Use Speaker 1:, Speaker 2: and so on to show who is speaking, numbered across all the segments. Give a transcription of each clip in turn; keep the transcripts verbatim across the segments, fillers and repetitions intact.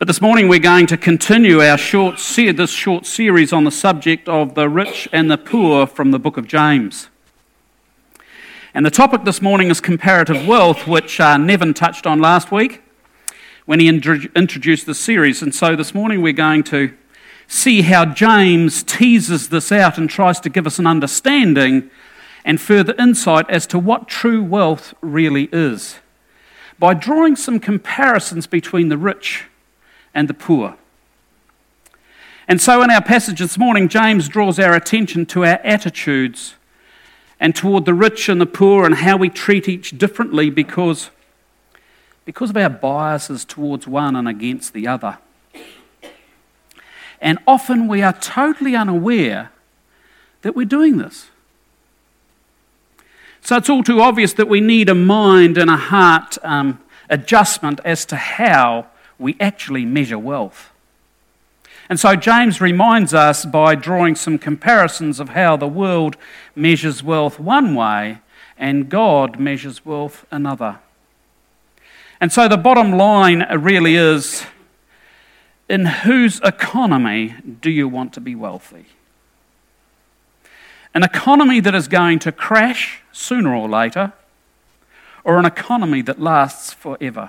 Speaker 1: But this morning we're going to continue our short se- this short series on the subject of the rich and the poor from the book of James. And the topic this morning is comparative wealth, which uh, Nevin touched on last week when he intro- introduced the series. And so this morning we're going to see how James teases this out and tries to give us an understanding and further insight as to what true wealth really is, by drawing some comparisons between the rich and the poor. And so in our passage this morning, James draws our attention to our attitudes and toward the rich and the poor and how we treat each differently because, because of our biases towards one and against the other. And often we are totally unaware that we're doing this. So it's all too obvious that we need a mind and a heart um, adjustment as to how we actually measure wealth. And so James reminds us by drawing some comparisons of how the world measures wealth one way and God measures wealth another. And so the bottom line really is, in whose economy do you want to be wealthy? An economy that is going to crash sooner or later, or an economy that lasts forever?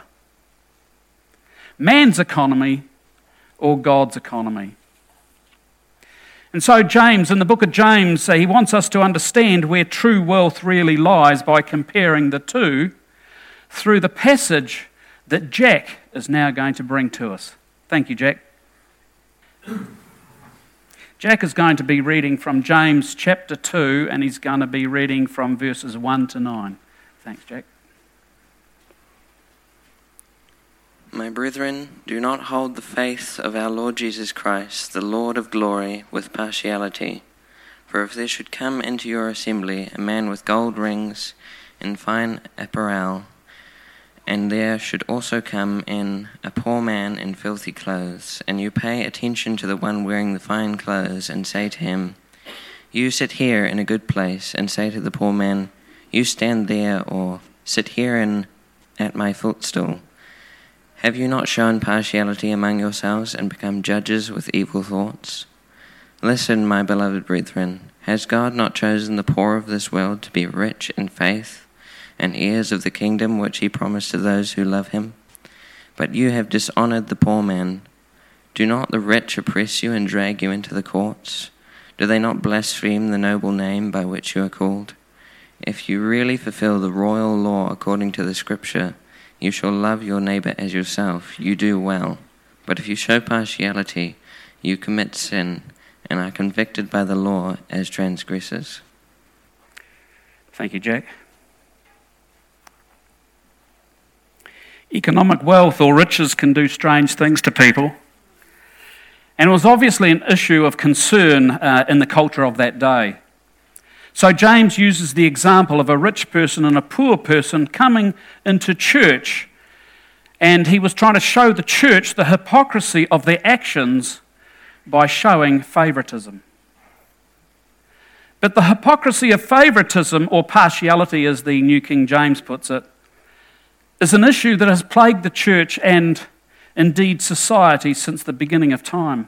Speaker 1: Man's economy or God's economy? And so James, in the book of James, he wants us to understand where true wealth really lies by comparing the two through the passage that Jack is now going to bring to us. Thank you, Jack. Jack is going to be reading from James chapter two, and he's going to be reading from verses one to nine. Thanks, Jack.
Speaker 2: My brethren, do not hold the faith of our Lord Jesus Christ, the Lord of glory, with partiality. For if there should come into your assembly a man with gold rings and fine apparel, and there should also come in a poor man in filthy clothes, and you pay attention to the one wearing the fine clothes, and say to him, "You sit here in a good place," and say to the poor man, "You stand there," or "Sit here in, at my footstool," have you not shown partiality among yourselves and become judges with evil thoughts? Listen, my beloved brethren, has God not chosen the poor of this world to be rich in faith and heirs of the kingdom which he promised to those who love him? But you have dishonored the poor man. Do not the rich oppress you and drag you into the courts? Do they not blaspheme the noble name by which you are called? If you really fulfill the royal law according to the scripture, you shall love your neighbor as yourself, you do well. But if you show partiality, you commit sin and are convicted by the law as transgressors.
Speaker 1: Thank you, Jack. Economic wealth or riches can do strange things to people. And it was obviously an issue of concern uh, in the culture of that day. So James uses the example of a rich person and a poor person coming into church, and he was trying to show the church the hypocrisy of their actions by showing favoritism. But the hypocrisy of favoritism, or partiality as the New King James puts it, is an issue that has plagued the church and indeed society since the beginning of time.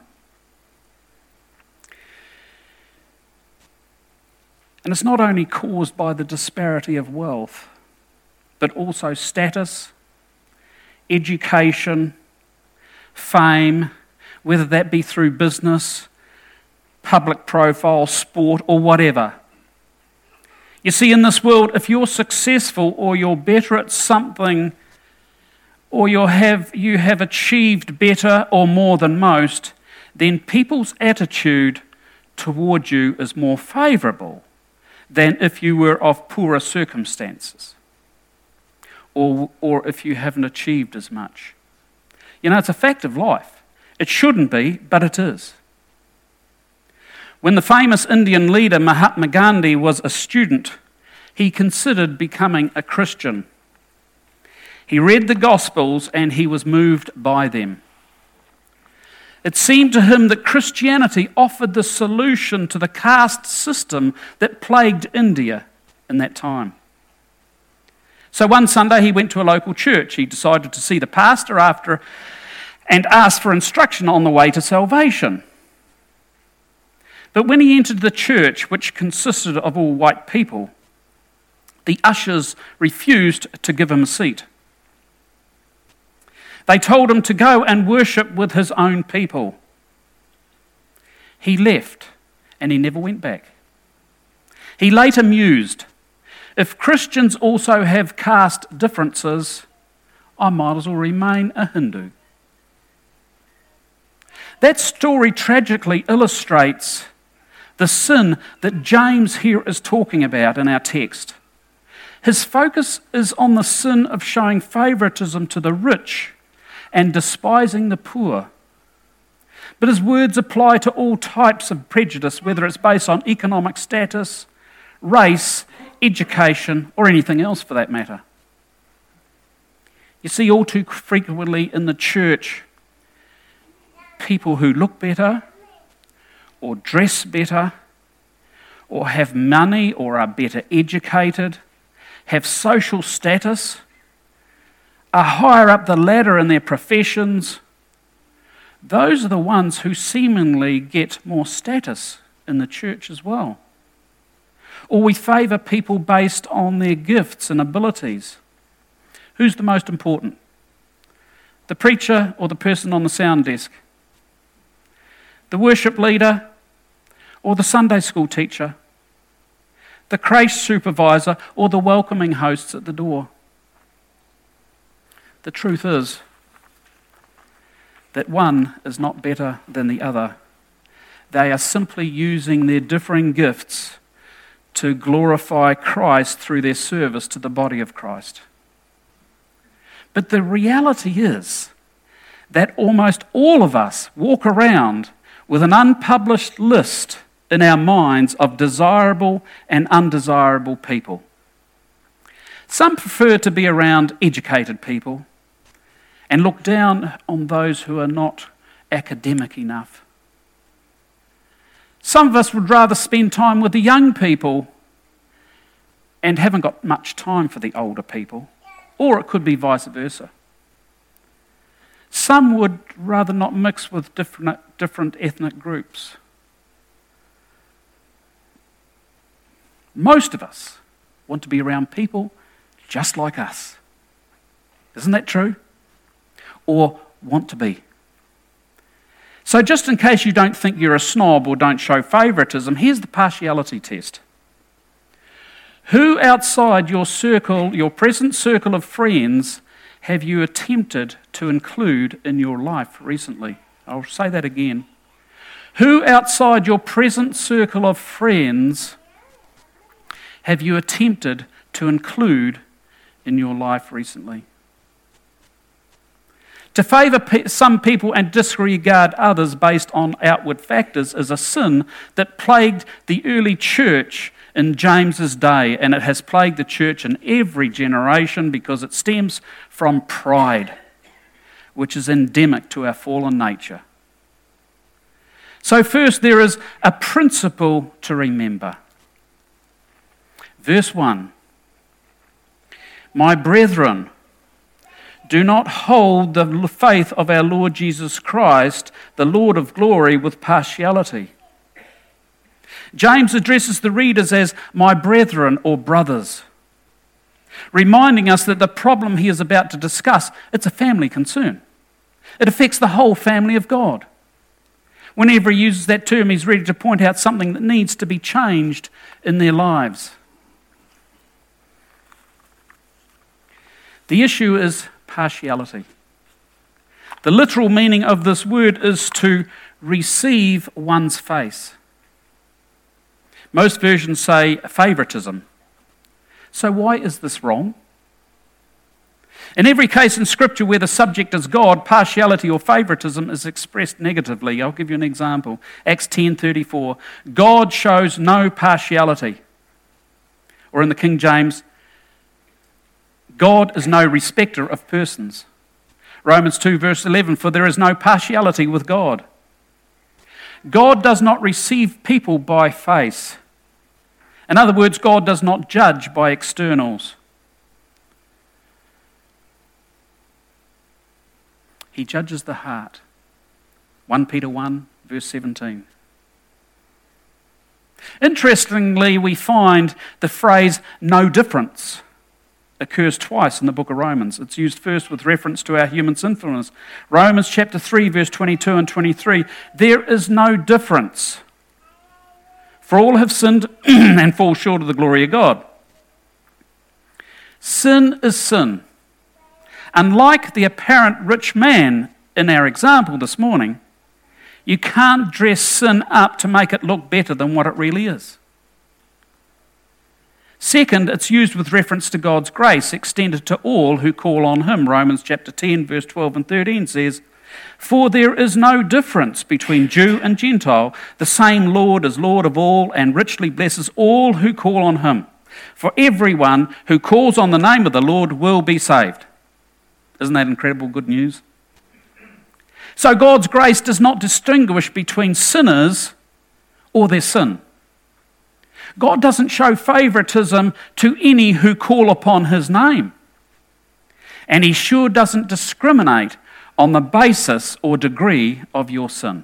Speaker 1: And it's not only caused by the disparity of wealth, but also status, education, fame, whether that be through business, public profile, sport, or whatever. You see, in this world, if you're successful or you're better at something, or you have, you have achieved better or more than most, then people's attitude toward you is more favourable than if you were of poorer circumstances, or, or if you haven't achieved as much. You know, it's a fact of life. It shouldn't be, but it is. When the famous Indian leader Mahatma Gandhi was a student, he considered becoming a Christian. He read the Gospels and he was moved by them. It seemed to him that Christianity offered the solution to the caste system that plagued India in that time. So one Sunday he went to a local church. He decided to see the pastor after and asked for instruction on the way to salvation. But when he entered the church, which consisted of all white people, the ushers refused to give him a seat. They told him to go and worship with his own people. He left, and he never went back. He later mused, if Christians also have caste differences, I might as well remain a Hindu. That story tragically illustrates the sin that James here is talking about in our text. His focus is on the sin of showing favoritism to the rich and despising the poor. But his words apply to all types of prejudice, whether it's based on economic status, race, education, or anything else for that matter. You see all too frequently in the church people who look better, or dress better, or have money, or are better educated, have social status, are higher up the ladder in their professions. Those are the ones who seemingly get more status in the church as well. Or we favour people based on their gifts and abilities. Who's the most important? The preacher or the person on the sound desk? The worship leader or the Sunday school teacher? The creche supervisor or the welcoming hosts at the door? The truth is that one is not better than the other. They are simply using their differing gifts to glorify Christ through their service to the body of Christ. But the reality is that almost all of us walk around with an unpublished list in our minds of desirable and undesirable people. Some prefer to be around educated people and look down on those who are not academic enough. Some of us would rather spend time with the young people and haven't got much time for the older people, or it could be vice versa. Some would rather not mix with different, different ethnic groups. Most of us want to be around people just like us. Isn't that true? Or want to be. So just in case you don't think you're a snob or don't show favouritism, here's the partiality test. Who outside your circle, your present circle of friends, have you attempted to include in your life recently? I'll say that again. Who outside your present circle of friends have you attempted to include in your life recently? To favour pe- some people and disregard others based on outward factors is a sin that plagued the early church in James's day, and it has plagued the church in every generation because it stems from pride, which is endemic to our fallen nature. So first, there is a principle to remember. Verse one, my brethren, do not hold the faith of our Lord Jesus Christ, the Lord of glory, with partiality. James addresses the readers as my brethren or brothers, reminding us that the problem he is about to discuss, it's a family concern. It affects the whole family of God. Whenever he uses that term, he's ready to point out something that needs to be changed in their lives. The issue is partiality. The literal meaning of this word is to receive one's face. Most versions say favoritism. So why is this wrong? In every case in Scripture where the subject is God, partiality or favoritism is expressed negatively. I'll give you an example. Acts ten thirty-four. God shows no partiality. Or in the King James, God is no respecter of persons. Romans two verse eleven, for there is no partiality with God. God does not receive people by face. In other words, God does not judge by externals. He judges the heart. First Peter one, verse seventeen. Interestingly, we find the phrase "no difference" occurs twice in the book of Romans. It's used first with reference to our human sinfulness. Romans chapter three, verse twenty-two and twenty-three. There is no difference. For all have sinned and fall short of the glory of God. Sin is sin. Unlike the apparent rich man in our example this morning, you can't dress sin up to make it look better than what it really is. Second, it's used with reference to God's grace extended to all who call on him. Romans chapter ten, verse twelve and thirteen says, "For there is no difference between Jew and Gentile. The same Lord is Lord of all and richly blesses all who call on him. For everyone who calls on the name of the Lord will be saved." Isn't that incredible good news? So God's grace does not distinguish between sinners or their sin. God doesn't show favoritism to any who call upon his name. And he sure doesn't discriminate on the basis or degree of your sin.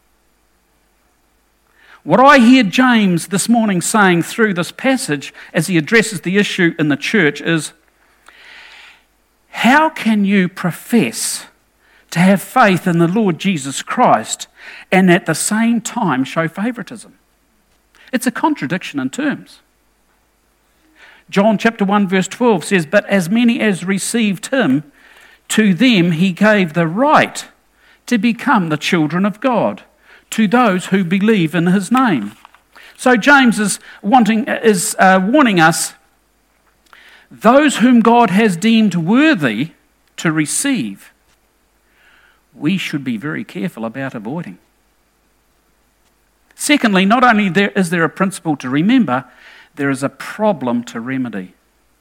Speaker 1: What I hear James this morning saying through this passage as he addresses the issue in the church is, how can you profess to have faith in the Lord Jesus Christ and at the same time show favoritism? It's a contradiction in terms. John chapter one verse twelve says, "But as many as received him, to them he gave the right to become the children of God, to those who believe in his name." So James is wanting is uh, warning us, those whom God has deemed worthy to receive, we should be very careful about avoiding. Secondly, not only there is there a principle to remember, there is a problem to remedy.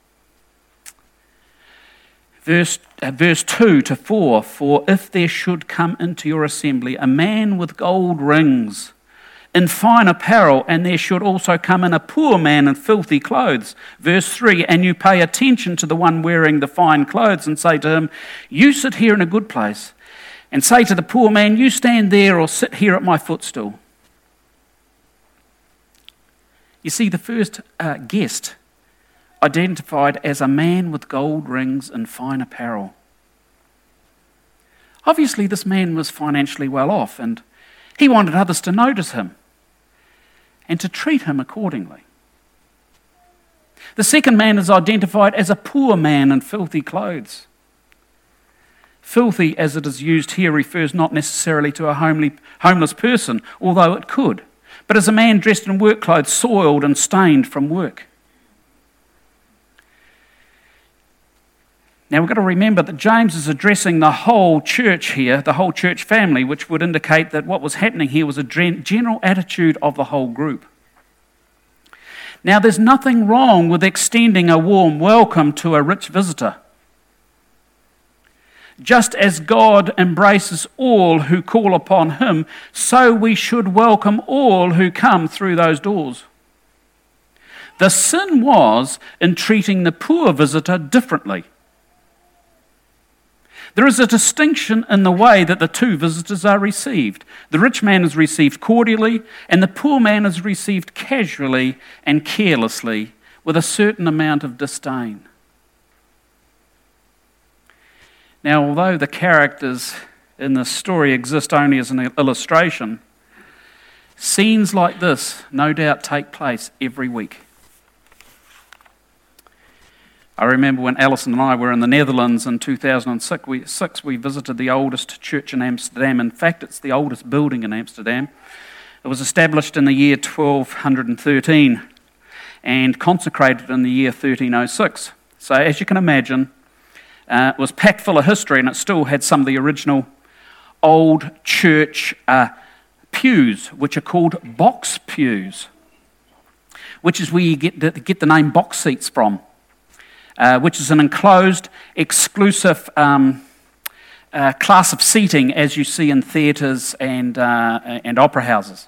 Speaker 1: Verse, uh, verse two to four, "For if there should come into your assembly a man with gold rings in fine apparel, and there should also come in a poor man in filthy clothes." Verse three, "And you pay attention to the one wearing the fine clothes and say to him, 'You sit here in a good place,' and say to the poor man, 'You stand there or sit here at my footstool.'" You see, the first uh, guest identified as a man with gold rings and fine apparel. Obviously, this man was financially well off, and he wanted others to notice him and to treat him accordingly. The second man is identified as a poor man in filthy clothes. Filthy, as it is used here, refers not necessarily to a homely, homeless person, although it could, but as a man dressed in work clothes, soiled and stained from work. Now we've got to remember that James is addressing the whole church here, the whole church family, which would indicate that what was happening here was a general attitude of the whole group. Now there's nothing wrong with extending a warm welcome to a rich visitor. Just as God embraces all who call upon him, so we should welcome all who come through those doors. The sin was in treating the poor visitor differently. There is a distinction in the way that the two visitors are received. The rich man is received cordially, and the poor man is received casually and carelessly with a certain amount of disdain. Now, although the characters in this story exist only as an illustration, scenes like this no doubt take place every week. I remember when Alison and I were in the Netherlands in two thousand six, we, six, we visited the oldest church in Amsterdam. In fact, it's the oldest building in Amsterdam. It was established in the year twelve thirteen and consecrated in the year thirteen oh six. So as you can imagine, uh, it was packed full of history, and it still had some of the original old church uh, pews, which are called box pews, which is where you get the, get the name box seats from. Uh, which is an enclosed, exclusive um, uh, class of seating as you see in theatres and, uh, and opera houses.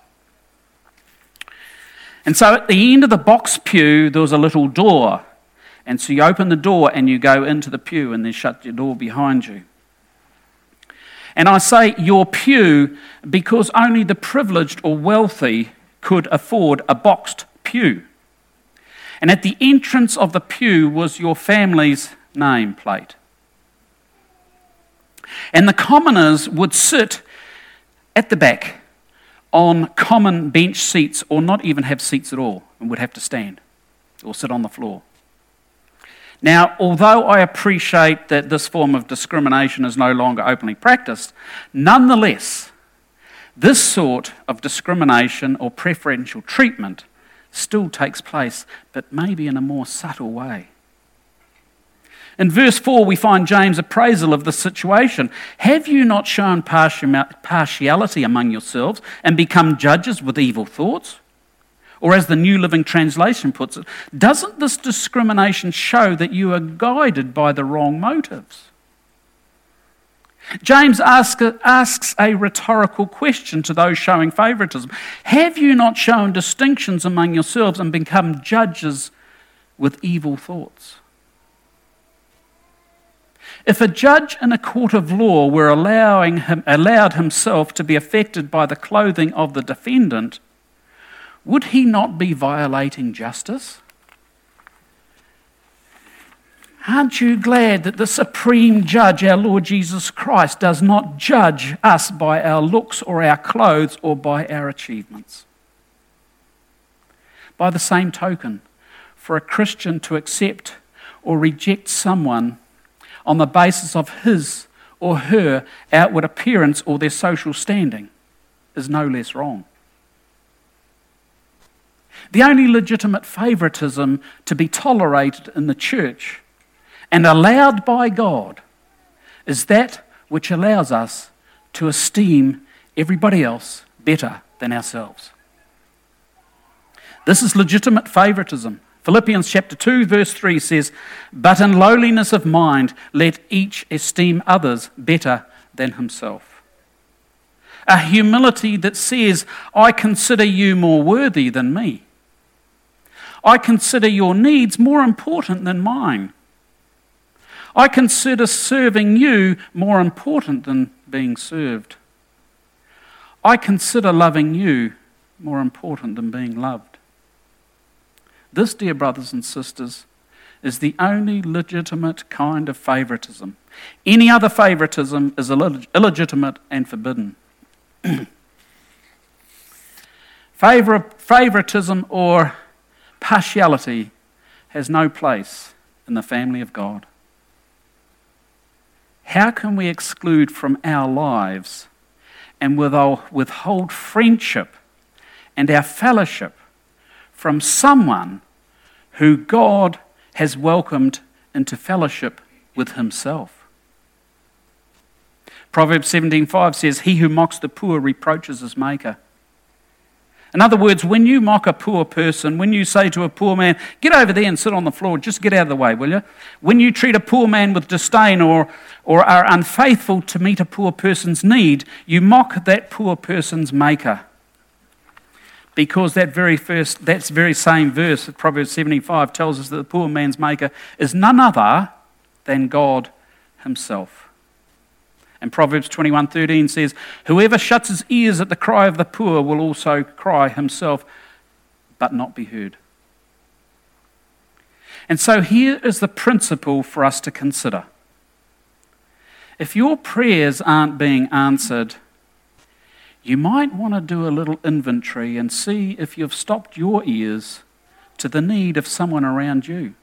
Speaker 1: And so at the end of the box pew, there was a little door. And so you open the door and you go into the pew and then shut your door behind you. And I say your pew because only the privileged or wealthy could afford a boxed pew. And at the entrance of the pew was your family's name plate. And the commoners would sit at the back on common bench seats, or not even have seats at all, and would have to stand or sit on the floor. Now, although I appreciate that this form of discrimination is no longer openly practiced, nonetheless, this sort of discrimination or preferential treatment still takes place, but maybe in a more subtle way. In verse four, we find James' appraisal of the situation. Have you not shown partiality among yourselves and become judges with evil thoughts? Or as the New Living Translation puts it, doesn't this discrimination show that you are guided by the wrong motives? James ask, asks a rhetorical question to those showing favouritism. Have you not shown distinctions among yourselves and become judges with evil thoughts? If a judge in a court of law were allowing him, allowed himself to be affected by the clothing of the defendant, would he not be violating justice? Aren't you glad that the supreme judge, our Lord Jesus Christ, does not judge us by our looks or our clothes or by our achievements? By the same token, for a Christian to accept or reject someone on the basis of his or her outward appearance or their social standing is no less wrong. The only legitimate favouritism to be tolerated in the church and allowed by God is that which allows us to esteem everybody else better than ourselves. This is legitimate favouritism. Philippians chapter two verse three says, "But in lowliness of mind let each esteem others better than himself." A humility that says, I consider you more worthy than me. I consider your needs more important than mine. I consider serving you more important than being served. I consider loving you more important than being loved. This, dear brothers and sisters, is the only legitimate kind of favouritism. Any other favouritism is illeg- illegitimate and forbidden. Favor- favouritism or partiality has no place in the family of God. How can we exclude from our lives and withhold friendship and our fellowship from someone who God has welcomed into fellowship with himself? Proverbs seventeen five says, "He who mocks the poor reproaches his maker." In other words, when you mock a poor person, when you say to a poor man, "Get over there and sit on the floor, just get out of the way, will you?" When you treat a poor man with disdain or, or are unfaithful to meet a poor person's need, you mock that poor person's maker. Because that very first, that very same verse of Proverbs seventy-five tells us that the poor man's maker is none other than God himself. And Proverbs twenty-one thirteen says, "Whoever shuts his ears at the cry of the poor will also cry himself, but not be heard." And so here is the principle for us to consider. If your prayers aren't being answered, you might want to do a little inventory and see if you've stopped your ears to the need of someone around you.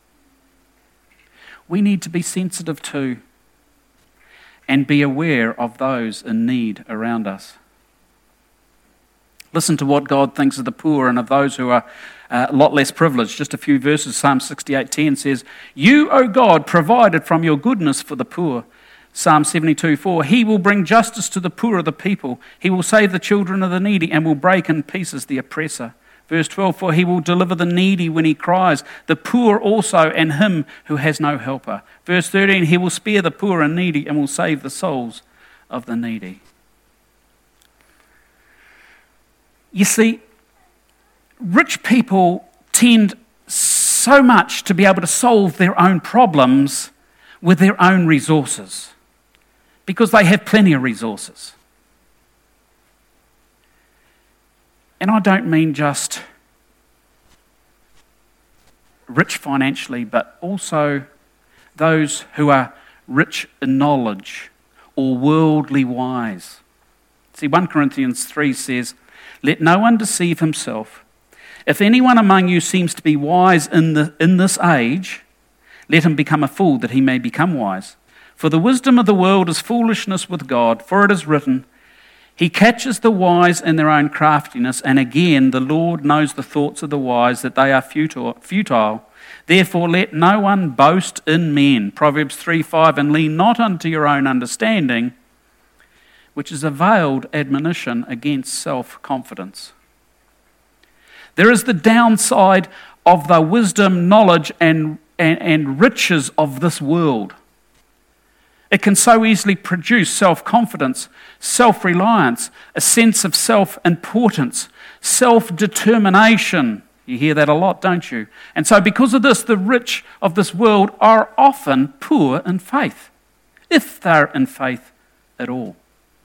Speaker 1: We need to be sensitive to and be aware of those in need around us. Listen to what God thinks of the poor and of those who are uh, a lot less privileged. Just a few verses. Psalm sixty-eight ten says, "You, O God, provided from your goodness for the poor." Psalm seventy-two four, "He will bring justice to the poor of the people. He will save the children of the needy and will break in pieces the oppressor." Verse twelve, "For he will deliver the needy when he cries, the poor also and him who has no helper." Verse thirteen, "He will spare the poor and needy and will save the souls of the needy." You see, rich people tend so much to be able to solve their own problems with their own resources. because they have plenty of resources. And I don't mean just rich financially, but also those who are rich in knowledge or worldly wise. See, First Corinthians three says, "Let no one deceive himself. If anyone among you seems to be wise in, the, in this age, let him become a fool that he may become wise. For the wisdom of the world is foolishness with God, for it is written, He catches the wise in their own craftiness, and again the Lord knows the thoughts of the wise, that they are futile. Therefore let no one boast in men." Proverbs three five, "And lean not unto your own understanding," which is a veiled admonition against self-confidence. There is the downside of the wisdom, knowledge, and, and, and riches of this world. It can so easily produce self-confidence, self-reliance, a sense of self-importance, self-determination. You hear that a lot, don't you? And so because of this, the rich of this world are often poor in faith, if they're in faith at all.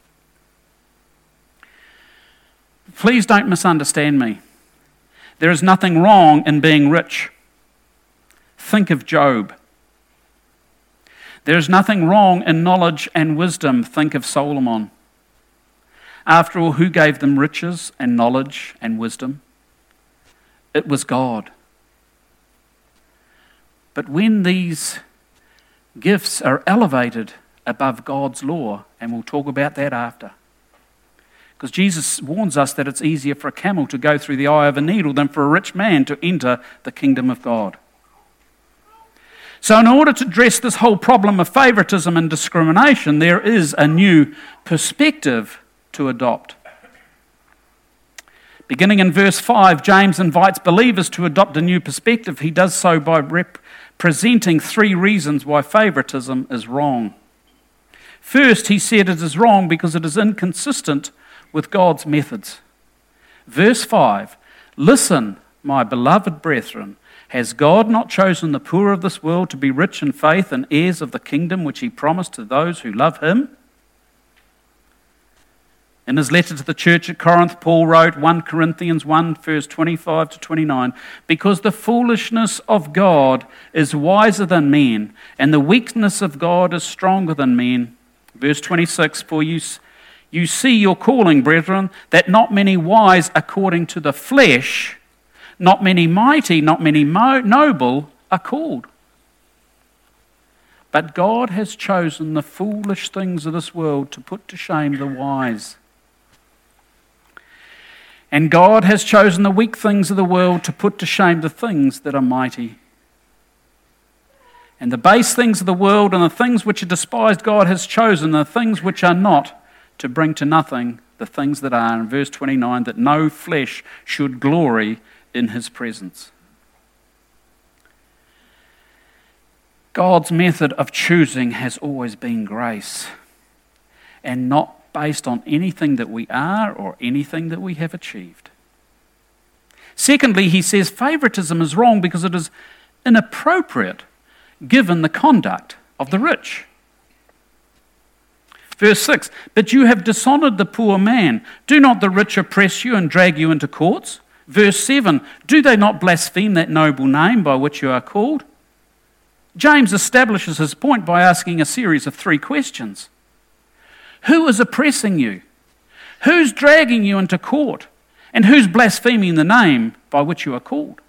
Speaker 1: Please don't misunderstand me. There is nothing wrong in being rich. Think of Job. There is nothing wrong in knowledge and wisdom. Think of Solomon. After all, who gave them riches and knowledge and wisdom? It was God. But when these gifts are elevated above God's law, and we'll talk about that after, because Jesus warns us that it's easier for a camel to go through the eye of a needle than for a rich man to enter the kingdom of God. So in order to address this whole problem of favoritism and discrimination, there is a new perspective to adopt. Beginning in verse five, James invites believers to adopt a new perspective. He does so by rep- presenting three reasons why favoritism is wrong. First, he said it is wrong because it is inconsistent with God's methods. Verse five, "Listen, my beloved brethren, has God not chosen the poor of this world to be rich in faith and heirs of the kingdom which he promised to those who love him?" In his letter to the church at Corinth, Paul wrote, First Corinthians one, verse twenty-five to twenty-nine, "Because the foolishness of God is wiser than men, and the weakness of God is stronger than men." Verse twenty-six, "For you, you see your calling, brethren, that not many wise according to the flesh, not many mighty, not many mo- noble are called. But God has chosen the foolish things of this world to put to shame the wise. And God has chosen the weak things of the world to put to shame the things that are mighty. And the base things of the world and the things which are despised God has chosen, the things which are not, to bring to nothing the things that are." In verse twenty-nine, "that no flesh should glory in his presence." God's method of choosing has always been grace, and not based on anything that we are or anything that we have achieved. Secondly, he says favoritism is wrong because it is inappropriate given the conduct of the rich. Verse six, "But you have dishonored the poor man. Do not the rich oppress you and drag you into courts?" Verse seven, "Do they not blaspheme that noble name by which you are called?" James establishes his point by asking a series of three questions. Who is oppressing you? Who's dragging you into court? And who's blaspheming the name by which you are called?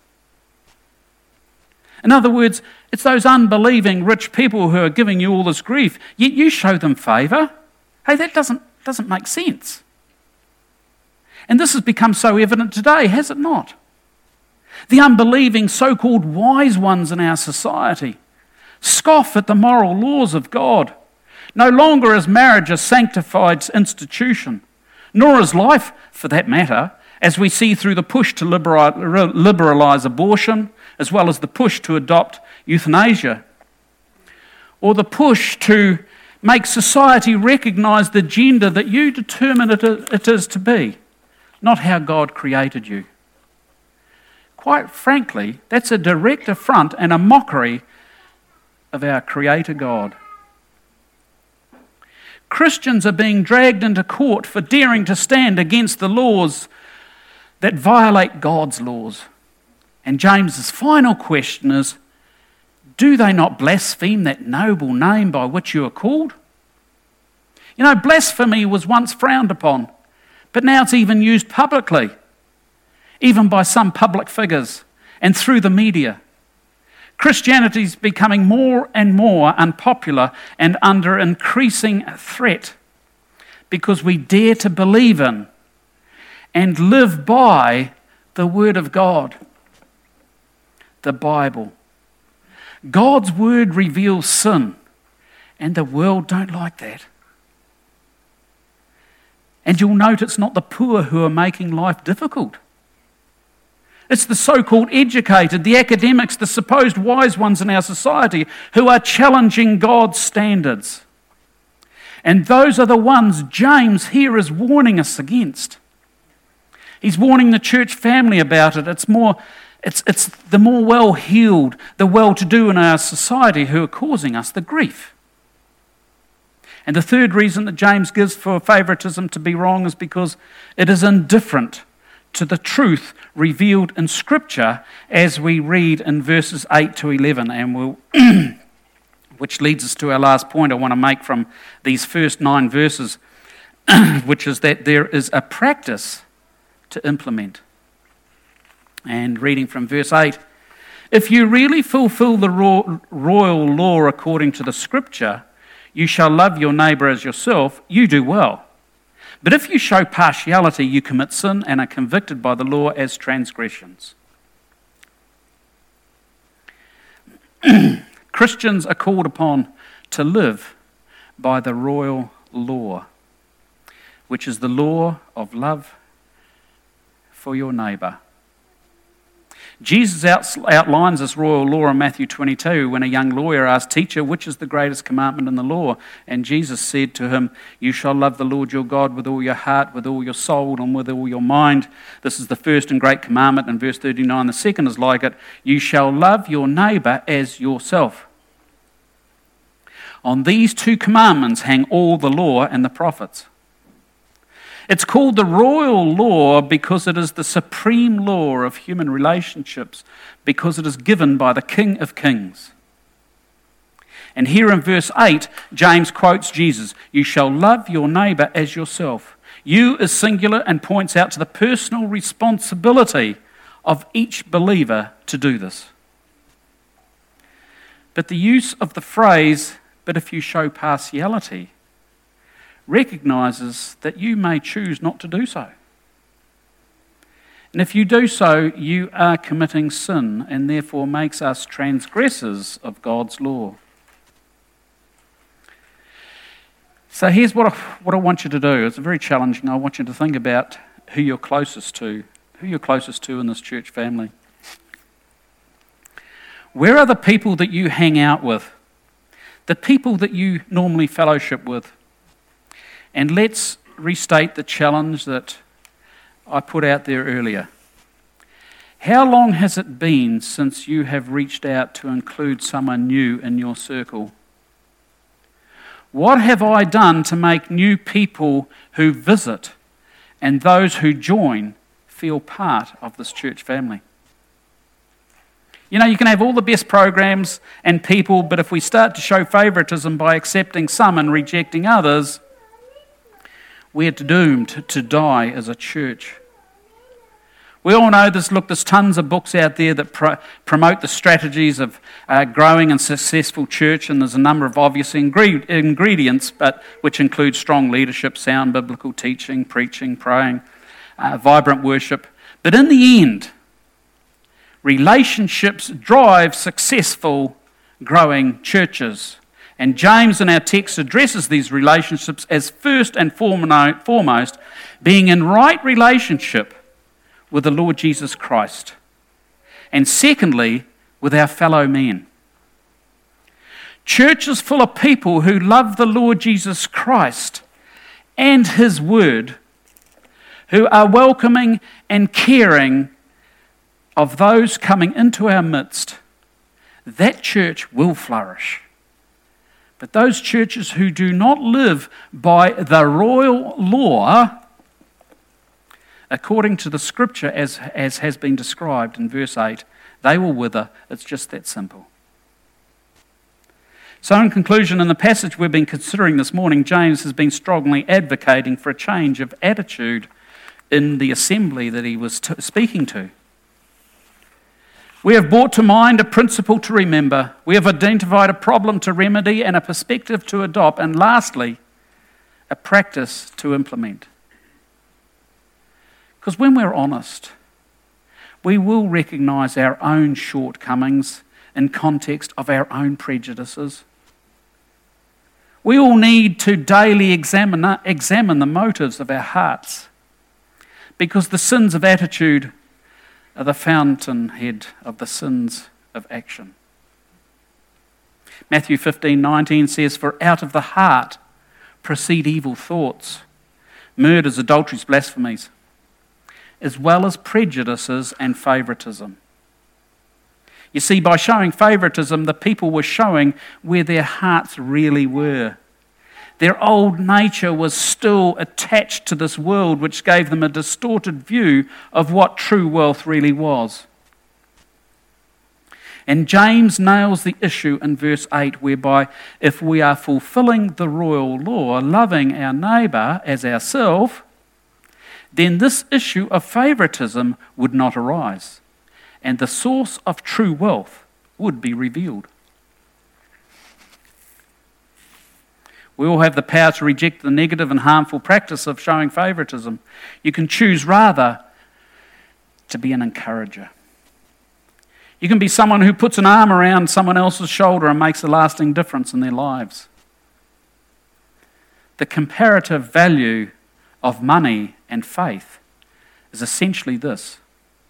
Speaker 1: In other words, it's those unbelieving rich people who are giving you all this grief, yet you show them favour. Hey, that doesn't, doesn't make sense. And this has become so evident today, has it not? The unbelieving so-called wise ones in our society scoff at the moral laws of God. No longer is marriage a sanctified institution, nor is life, for that matter, as we see through the push to liberalise abortion, as well as the push to adopt euthanasia, or the push to make society recognise the gender that you determine it is to be, not how God created you. Quite frankly, that's a direct affront and a mockery of our Creator God. Christians are being dragged into court for daring to stand against the laws that violate God's laws. And James's final question is, do they not blaspheme that noble name by which you are called? You know, blasphemy was once frowned upon, but now it's even used publicly, even by some public figures and through the media. Christianity is becoming more and more unpopular and under increasing threat because we dare to believe in and live by the Word of God, the Bible. God's Word reveals sin, and the world don't like that. And you'll note it's not the poor who are making life difficult. It's the so-called educated, the academics, the supposed wise ones in our society who are challenging God's standards. And those are the ones James here is warning us against. He's warning the church family about it. It's more, it's, it's the more well-heeled, the well-to-do in our society who are causing us the grief. And the third reason that James gives for favoritism to be wrong is because it is indifferent to the truth revealed in Scripture, as we read in verses eight to eleven, and we'll which leads us to our last point I want to make from these first nine verses, which is that there is a practice to implement. And reading from verse eight, if you really fulfill the ro- royal law according to the Scripture, you shall love your neighbour as yourself, you do well. But if you show partiality, you commit sin and are convicted by the law as transgressions. Christians are called upon to live by the royal law, which is the law of love for your neighbour. Jesus outlines this royal law in Matthew twenty-two when a young lawyer asked, "Teacher, which is the greatest commandment in the law?" And Jesus said to him, "You shall love the Lord your God with all your heart, with all your soul, and with all your mind. This is the first and great commandment." And verse thirty-nine, the second is like it. "You shall love your neighbour as yourself." On these two commandments hang all the law and the prophets. It's called the royal law because it is the supreme law of human relationships, because it is given by the King of Kings. And here in verse eight, James quotes Jesus, "You shall love your neighbour as yourself." You is singular and points out to the personal responsibility of each believer to do this. But the use of the phrase, "but if you show partiality," recognises that you may choose not to do so. And if you do so, you are committing sin and therefore makes us transgressors of God's law. So here's what I, what I want you to do. It's very challenging. I want you to think about who you're closest to, who you're closest to in this church family. Where are the people that you hang out with? The people that you normally fellowship with? And let's restate the challenge that I put out there earlier. How long has it been since you have reached out to include someone new in your circle? What have I done to make new people who visit and those who join feel part of this church family? You know, you can have all the best programs and people, but if we start to show favouritism by accepting some and rejecting others, we're doomed to die as a church. We all know this. Look, there's tons of books out there that pro- promote the strategies of uh, growing and successful church, and there's a number of obvious ingre- ingredients, but which include strong leadership, sound biblical teaching, preaching, praying, uh, vibrant worship. But in the end, relationships drive successful, growing churches. And James in our text addresses these relationships as first and foremost being in right relationship with the Lord Jesus Christ. And secondly, with our fellow men. Churches full of people who love the Lord Jesus Christ and His Word, who are welcoming and caring of those coming into our midst, that church will flourish. But those churches who do not live by the royal law, according to the scripture as, as has been described in verse eight, they will wither. It's just that simple. So in conclusion, in the passage we've been considering this morning, James has been strongly advocating for a change of attitude in the assembly that he was t- speaking to. We have brought to mind a principle to remember. We have identified a problem to remedy and a perspective to adopt. And lastly, a practice to implement. Because when we're honest, we will recognise our own shortcomings in context of our own prejudices. We all need to daily examine, examine the motives of our hearts, because the sins of attitude are the fountainhead of the sins of action. Matthew fifteen nineteen says, "For out of the heart proceed evil thoughts, murders, adulteries, blasphemies, as well as prejudices and favouritism." You see, by showing favouritism, the people were showing where their hearts really were. Their old nature was still attached to this world, which gave them a distorted view of what true wealth really was. And James nails the issue in verse eight, whereby if we are fulfilling the royal law, loving our neighbour as ourselves, then this issue of favouritism would not arise, and the source of true wealth would be revealed. We all have the power to reject the negative and harmful practice of showing favouritism. You can choose rather to be an encourager. You can be someone who puts an arm around someone else's shoulder and makes a lasting difference in their lives. The comparative value of money and faith is essentially this.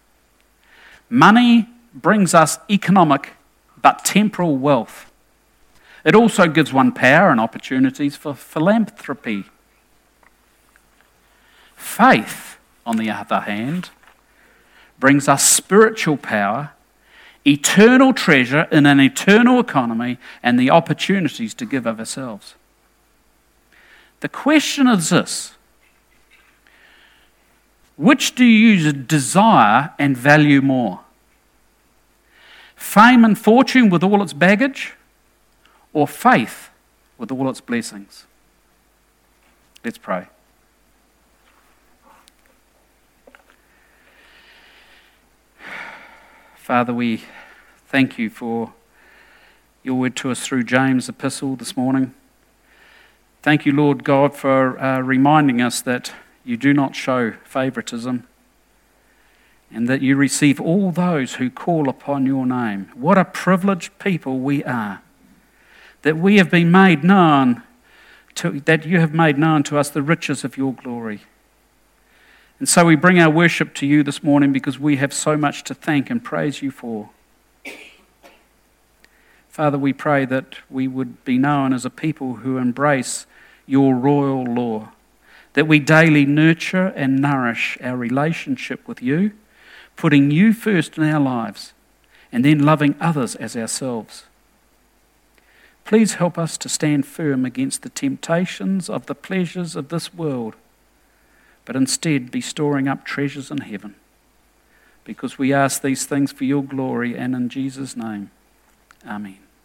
Speaker 1: Money brings us economic but temporal wealth. It also gives one power and opportunities for philanthropy. Faith, on the other hand, brings us spiritual power, eternal treasure in an eternal economy, and the opportunities to give of ourselves. The question is this: which do you desire and value more? Fame and fortune with all its baggage, or faith with all its blessings? Let's pray. Father, we thank you for your word to us through James' epistle this morning. Thank you, Lord God, for uh, reminding us that you do not show favouritism, and that you receive all those who call upon your name. What a privileged people we are, that we have been made known to, that you have made known to us the riches of your glory. And so we bring our worship to you this morning because we have so much to thank and praise you for. Father, we pray that we would be known as a people who embrace your royal law, that we daily nurture and nourish our relationship with you, putting you first in our lives, and then loving others as ourselves. Please help us to stand firm against the temptations of the pleasures of this world, but instead be storing up treasures in heaven, because we ask these things for your glory and in Jesus' name. Amen.